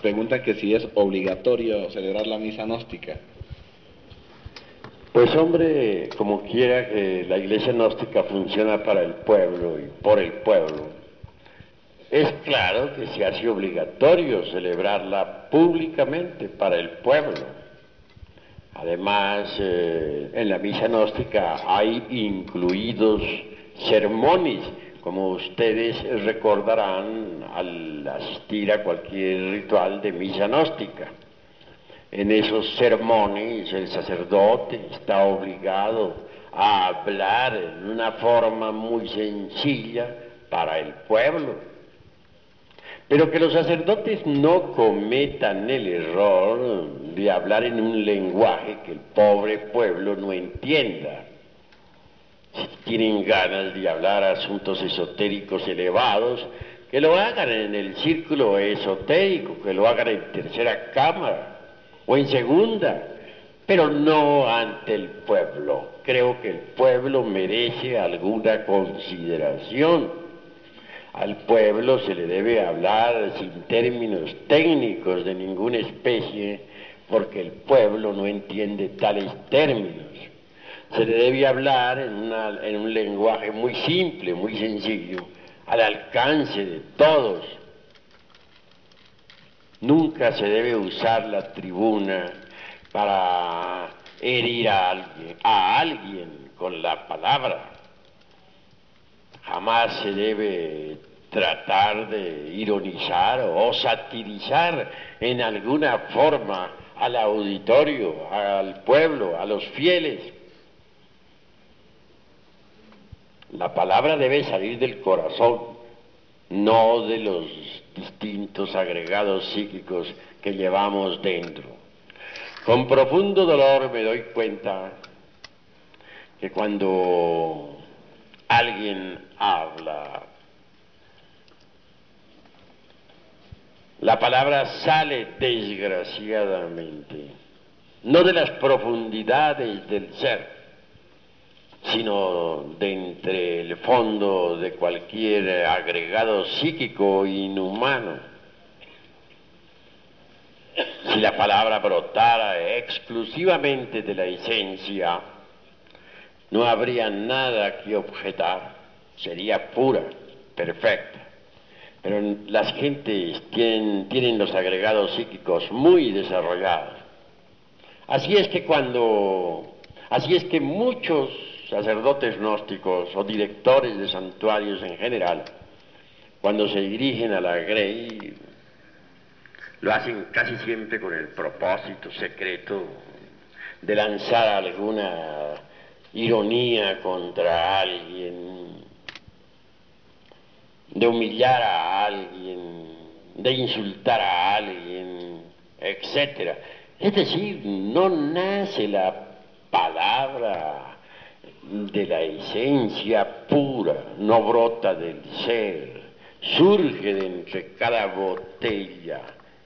preguntan que si es obligatorio celebrar la misa gnóstica. Pues hombre, como quiera que la iglesia gnóstica funciona para el pueblo y por el pueblo, es claro que se hace obligatorio celebrarla públicamente para el pueblo. Además, en la misa gnóstica hay incluidos sermones, como ustedes recordarán al asistir a cualquier ritual de misa gnóstica. En esos sermones el sacerdote está obligado a hablar en una forma muy sencilla para el pueblo. Pero que los sacerdotes no cometan el error de hablar en un lenguaje que el pobre pueblo no entienda. Si tienen ganas de hablar asuntos esotéricos elevados, que lo hagan en el círculo esotérico, que lo hagan en tercera cámara o en segunda, pero no ante el pueblo. Creo que el pueblo merece alguna consideración. Al pueblo se le debe hablar sin términos técnicos de ninguna especie, porque el pueblo no entiende tales términos. Se le debe hablar en un lenguaje muy simple, muy sencillo, al alcance de todos. Nunca se debe usar la tribuna para herir a alguien con la palabra. Jamás se debe tratar de ironizar o satirizar en alguna forma al auditorio, al pueblo, a los fieles. La palabra debe salir del corazón, no de los distintos agregados psíquicos que llevamos dentro. Con profundo dolor me doy cuenta que cuando alguien habla, la palabra sale desgraciadamente, no de las profundidades del ser, sino de entre el fondo de cualquier agregado psíquico inhumano. Si la palabra brotara exclusivamente de la esencia, no habría nada que objetar, sería pura, perfecta. Pero las gentes tienen los agregados psíquicos muy desarrollados. Así es que muchos sacerdotes gnósticos o directores de santuarios en general, cuando se dirigen a la Grey, lo hacen casi siempre con el propósito secreto de lanzar alguna ironía contra alguien, de humillar a alguien, de insultar a alguien, etc. Es decir, no nace la palabra de la esencia pura, no brota del ser, surge de entre cada botella,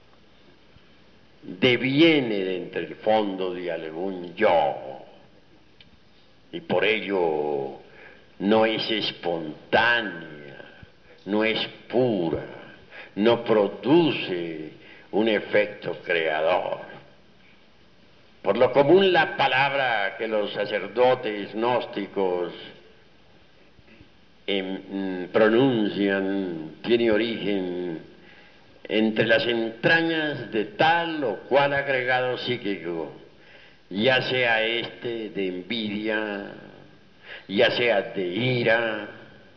deviene de entre el fondo de algún yo, y por ello no es espontánea, no es pura, no produce un efecto creador. Por lo común, la palabra que los sacerdotes gnósticos pronuncian tiene origen entre las entrañas de tal o cual agregado psíquico, ya sea este de envidia, ya sea de ira,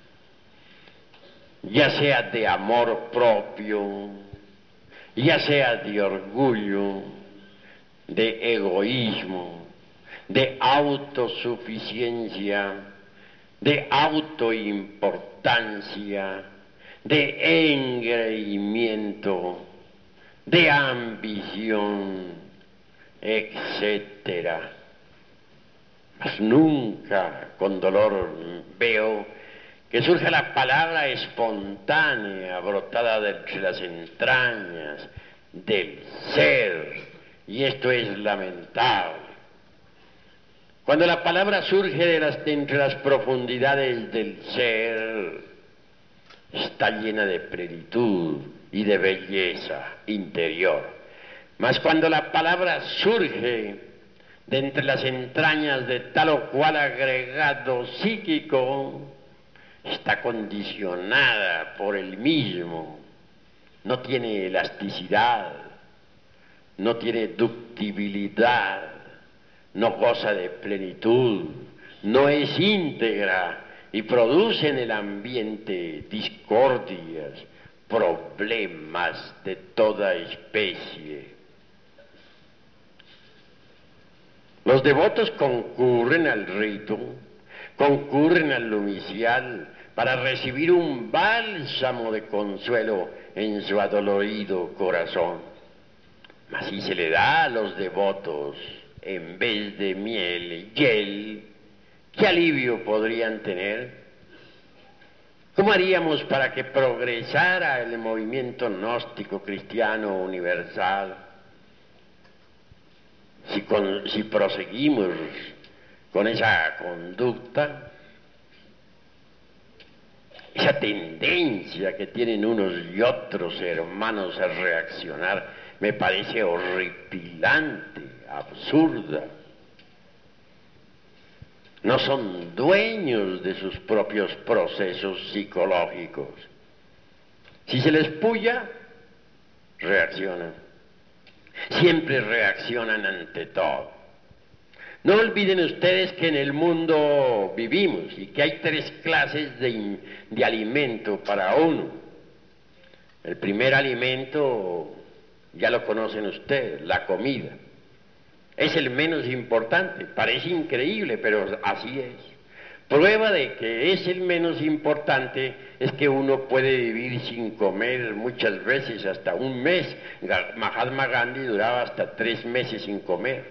ya sea de amor propio, ya sea de orgullo, de egoísmo, de autosuficiencia, de autoimportancia, de engreimiento, de ambición, etcétera. Mas nunca con dolor veo que surja la palabra espontánea, brotada de entre las entrañas del ser, y esto es lamentable. Cuando la palabra surge de entre las profundidades del ser, está llena de plenitud, y de belleza interior. Mas cuando la palabra surge de entre las entrañas de tal o cual agregado psíquico, está condicionada por el mismo, no tiene elasticidad, no tiene ductibilidad, no goza de plenitud, no es íntegra y produce en el ambiente discordias, problemas de toda especie. Los devotos concurren al rito, concurren al lumicial para recibir un bálsamo de consuelo en su adolorido corazón. Mas si se le da a los devotos en vez de miel, hiel, ¿qué alivio podrían tener? ¿Cómo haríamos para que progresara el movimiento gnóstico cristiano universal? Si proseguimos con esa conducta, esa tendencia que tienen unos y otros hermanos a reaccionar, me parece horripilante, absurda. No son dueños de sus propios procesos psicológicos. Si se les puya, reaccionan. Siempre reaccionan ante todo. No olviden ustedes que en el mundo vivimos y que hay tres clases de alimento para uno. El primer alimento, ya lo conocen ustedes, la comida. Es el menos importante, parece increíble, pero así es. Prueba de que es el menos importante es que uno puede vivir sin comer muchas veces hasta un mes. Mahatma Gandhi duraba hasta 3 meses sin comer.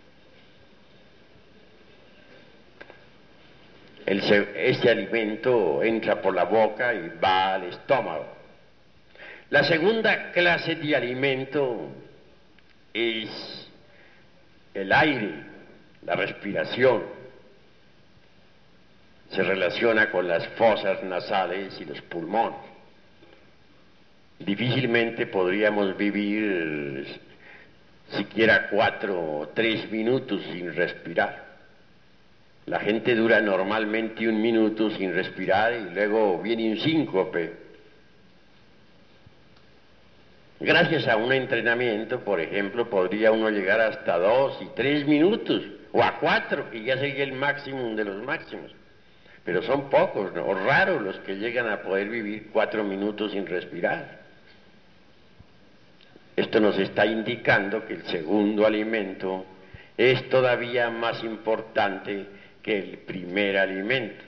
Este alimento entra por la boca y va al estómago. La segunda clase de alimento es el aire, la respiración. Se relaciona con las fosas nasales y los pulmones. Difícilmente podríamos vivir siquiera 4 o 3 minutos sin respirar. La gente dura normalmente 1 minuto sin respirar y luego viene un síncope. Gracias a un entrenamiento, por ejemplo, podría uno llegar hasta 2 y 3 minutos, o a 4, que ya sería el máximo de los máximos. Pero son pocos, ¿no? O raros los que llegan a poder vivir 4 minutos sin respirar. Esto nos está indicando que el segundo alimento es todavía más importante que el primer alimento.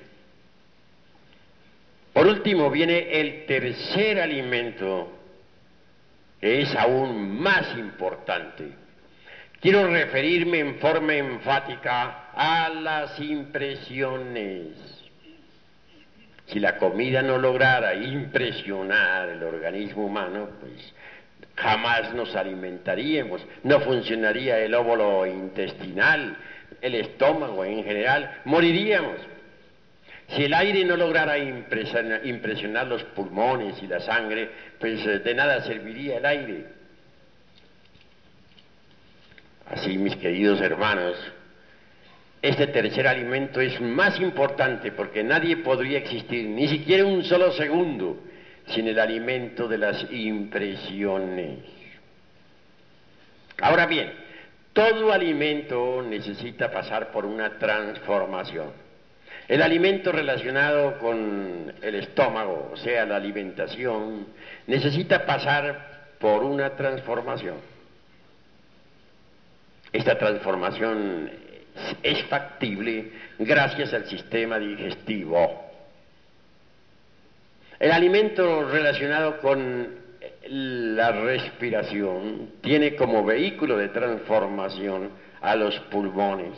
Por último viene el tercer alimento, que es aún más importante. Quiero referirme en forma enfática a las impresiones. Si la comida no lograra impresionar el organismo humano, pues jamás nos alimentaríamos, no funcionaría el óvulo intestinal, el estómago en general, moriríamos. Si el aire no lograra impresionar los pulmones y la sangre, pues de nada serviría el aire. Así, mis queridos hermanos, este tercer alimento es más importante porque nadie podría existir, ni siquiera un solo segundo, sin el alimento de las impresiones. Ahora bien, todo alimento necesita pasar por una transformación. El alimento relacionado con el estómago, o sea, la alimentación, necesita pasar por una transformación. Esta transformación es factible gracias al sistema digestivo. El alimento relacionado con la respiración tiene como vehículo de transformación a los pulmones.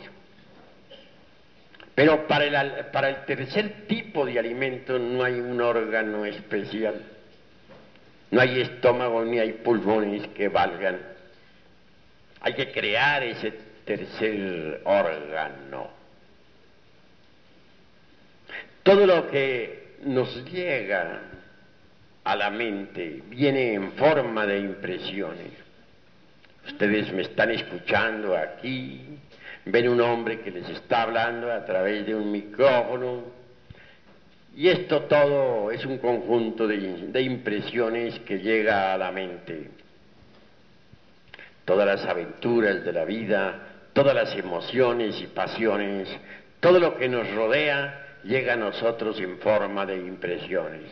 Pero para el tercer tipo de alimento no hay un órgano especial. No hay estómago ni hay pulmones que valgan. Hay que crear ese tercer órgano. Todo lo que nos llega a la mente viene en forma de impresiones. Ustedes me están escuchando aquí, ven un hombre que les está hablando a través de un micrófono, y esto todo es un conjunto de impresiones que llega a la mente. Todas las aventuras de la vida, todas las emociones y pasiones, todo lo que nos rodea llega a nosotros en forma de impresiones.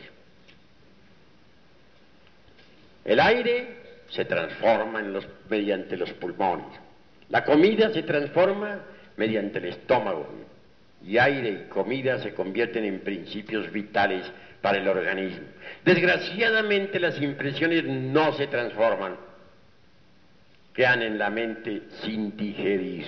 El aire se transforma mediante los pulmones. La comida se transforma mediante el estómago. Y aire y comida se convierten en principios vitales para el organismo. Desgraciadamente las impresiones no se transforman, quedan en la mente sin digerir.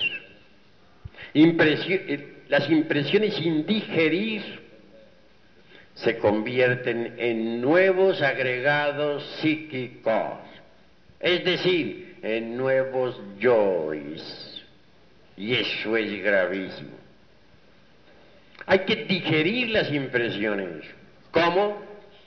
Las impresiones sin digerir se convierten en nuevos agregados psíquicos, es decir, en nuevos yoes, y eso es gravísimo. Hay que digerir las impresiones. ¿Cómo?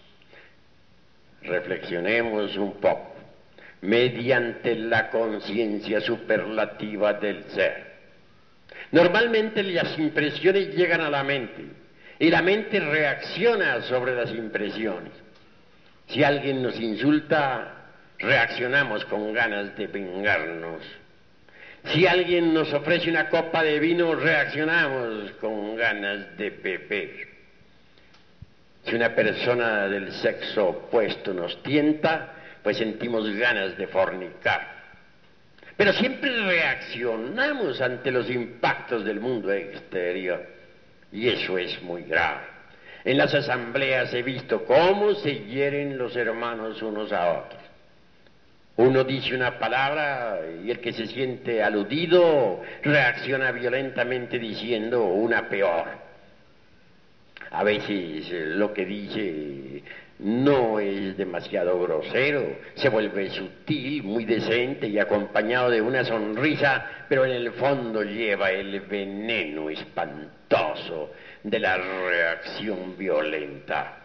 Reflexionemos un poco. Mediante la conciencia superlativa del ser. Normalmente las impresiones llegan a la mente y la mente reacciona sobre las impresiones. Si alguien nos insulta, reaccionamos con ganas de vengarnos. Si alguien nos ofrece una copa de vino, reaccionamos con ganas de beber. Si una persona del sexo opuesto nos tienta, pues sentimos ganas de fornicar. Pero siempre reaccionamos ante los impactos del mundo exterior, y eso es muy grave. En las asambleas he visto cómo se hieren los hermanos unos a otros. Uno dice una palabra y el que se siente aludido reacciona violentamente diciendo una peor. A veces lo que dice no es demasiado grosero, se vuelve sutil, muy decente y acompañado de una sonrisa, pero en el fondo lleva el veneno espantoso de la reacción violenta.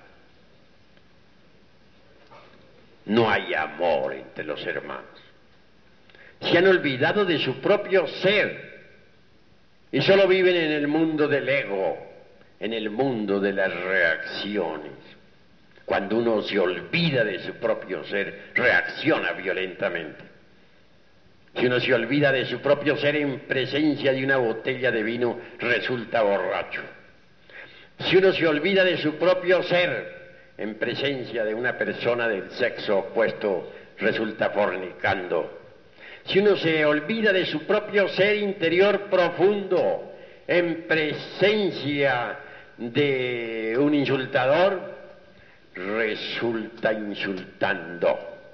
No hay amor entre los hermanos. Se han olvidado de su propio ser y solo viven en el mundo del ego, en el mundo de las reacciones. Cuando uno se olvida de su propio ser, reacciona violentamente. Si uno se olvida de su propio ser en presencia de una botella de vino, resulta borracho. Si uno se olvida de su propio ser en presencia de una persona del sexo opuesto, resulta fornicando. Si uno se olvida de su propio ser interior profundo en presencia de un insultador, resulta insultando.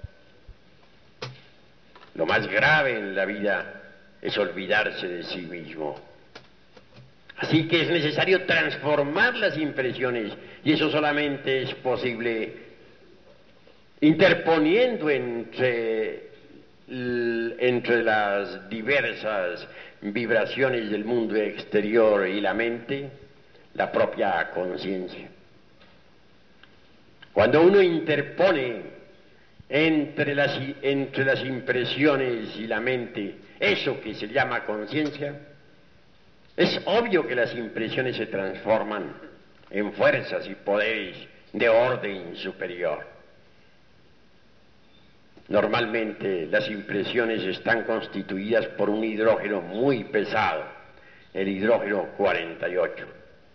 Lo más grave en la vida es olvidarse de sí mismo. Así que es necesario transformar las impresiones, y eso solamente es posible interponiendo entre las diversas vibraciones del mundo exterior y la mente, la propia conciencia. Cuando uno interpone entre las impresiones y la mente eso que se llama conciencia, es obvio que las impresiones se transforman en fuerzas y poderes de orden superior. Normalmente las impresiones están constituidas por un hidrógeno muy pesado, el hidrógeno 48.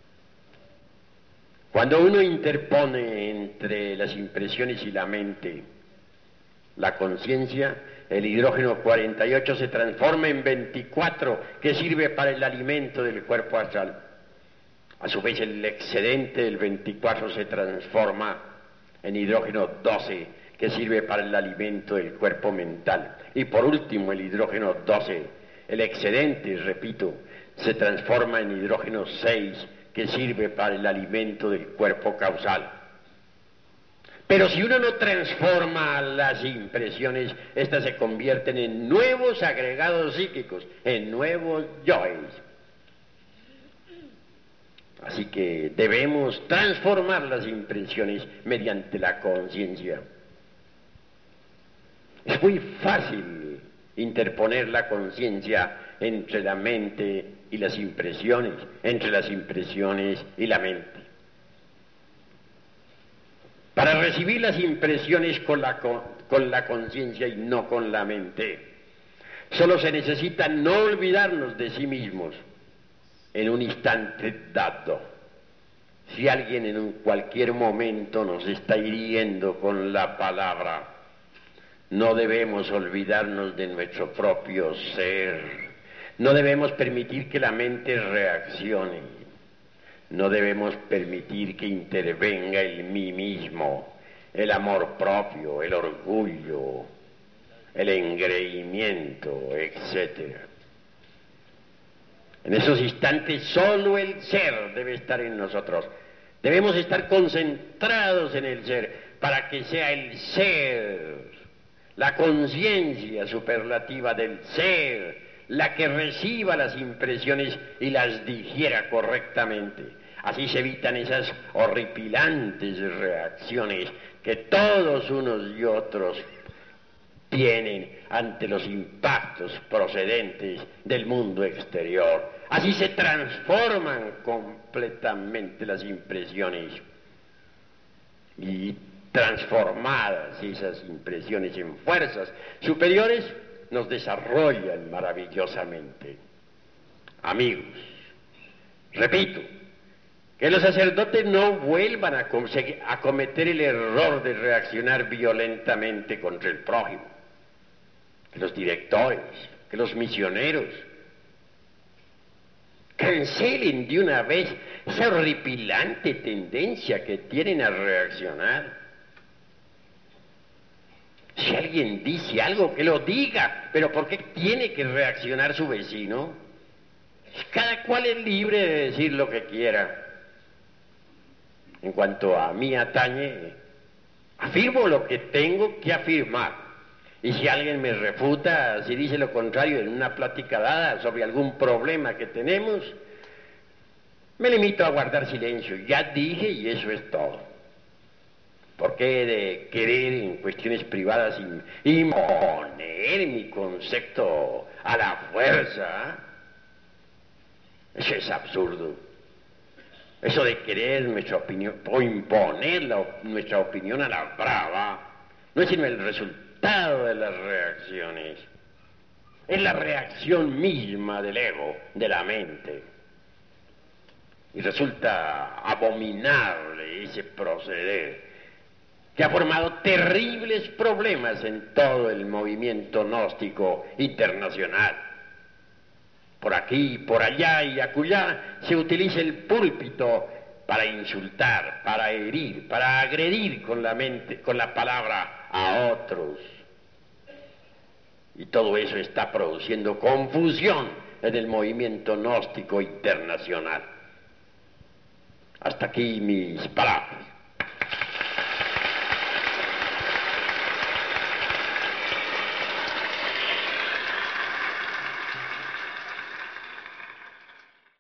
Cuando uno interpone entre las impresiones y la mente la conciencia, el hidrógeno 48 se transforma en 24, que sirve para el alimento del cuerpo astral. A su vez, el excedente del 24 se transforma en hidrógeno 12, que sirve para el alimento del cuerpo mental. Y por último, el hidrógeno 12, el excedente, repito, se transforma en hidrógeno 6, que sirve para el alimento del cuerpo causal. Pero si uno no transforma las impresiones, estas se convierten en nuevos agregados psíquicos, en nuevos yoes. Así que debemos transformar las impresiones mediante la conciencia. Es muy fácil interponer la conciencia entre la mente y las impresiones, entre las impresiones y la mente. Para recibir las impresiones con la conciencia y no con la mente, solo se necesita no olvidarnos de sí mismos en un instante dado. Si alguien en cualquier momento nos está hiriendo con la palabra, no debemos olvidarnos de nuestro propio ser. No debemos permitir que la mente reaccione. No debemos permitir que intervenga el mí mismo, el amor propio, el orgullo, el engreimiento, etc. En esos instantes solo el ser debe estar en nosotros. Debemos estar concentrados en el ser para que sea el ser, la conciencia superlativa del ser, la que reciba las impresiones y las digiera correctamente. Así se evitan esas horripilantes reacciones que todos unos y otros tienen ante los impactos procedentes del mundo exterior. Así se transforman completamente las impresiones y transformadas esas impresiones en fuerzas superiores nos desarrollan maravillosamente. Amigos, repito, que los sacerdotes no vuelvan a cometer el error de reaccionar violentamente contra el prójimo, que los directores, que los misioneros cancelen de una vez esa horripilante tendencia que tienen a reaccionar. Si alguien dice algo, que lo diga, pero ¿por qué tiene que reaccionar su vecino? Cada cual es libre de decir lo que quiera. En cuanto a mí atañe, afirmo lo que tengo que afirmar. Y si alguien me refuta, si dice lo contrario en una plática dada sobre algún problema que tenemos, me limito a guardar silencio. Ya dije y eso es todo. ¿Por qué de querer en cuestiones privadas imponer mi concepto a la fuerza? Eso es absurdo. Eso de querer nuestra opinión o imponer nuestra opinión a la brava no es sino el resultado de las reacciones. Es la reacción misma del ego, de la mente. Y resulta abominable ese proceder que ha formado terribles problemas en todo el movimiento gnóstico internacional. Por aquí, por allá y acullá se utiliza el púlpito para insultar, para herir, para agredir con la mente, con la palabra a otros. Y todo eso está produciendo confusión en el movimiento gnóstico internacional. Hasta aquí mis palabras.